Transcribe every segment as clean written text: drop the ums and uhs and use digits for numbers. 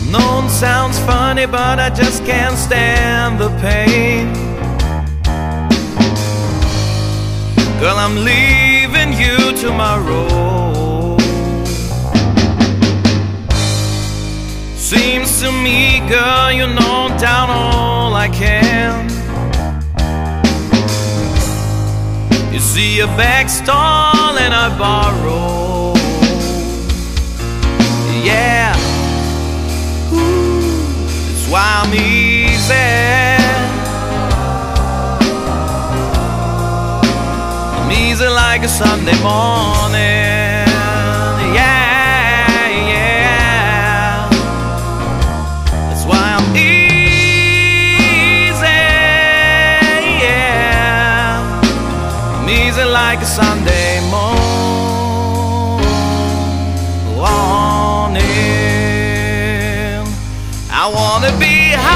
Known sounds funny, but I just can't stand the pain. Girl, I'm leaving you tomorrow. Seems to me, girl, you know down all I can. You see a back stall and I borrow. Yeah, that's why I'm easy. I'm easy like a Sunday morning. Yeah, yeah, that's why I'm easy. Yeah, I'm easy like a Sunday morning. I wanna be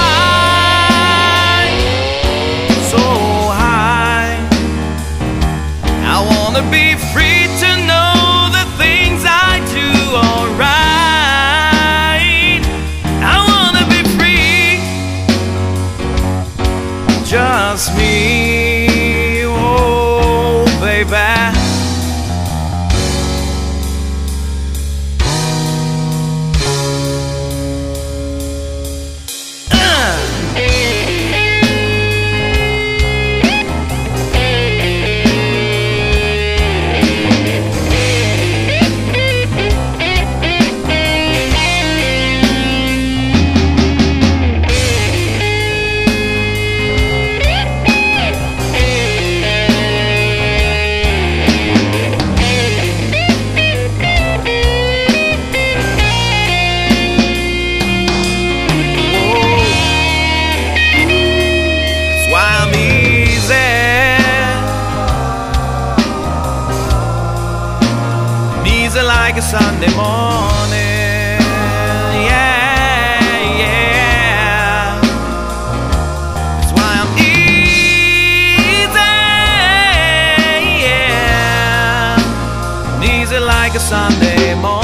high, so high. I wanna be free to know the things I do alright. I wanna be free, just me, oh baby. Like a Sunday morning, yeah, yeah. That's why I'm easy, yeah. I'm easy like a Sunday morning.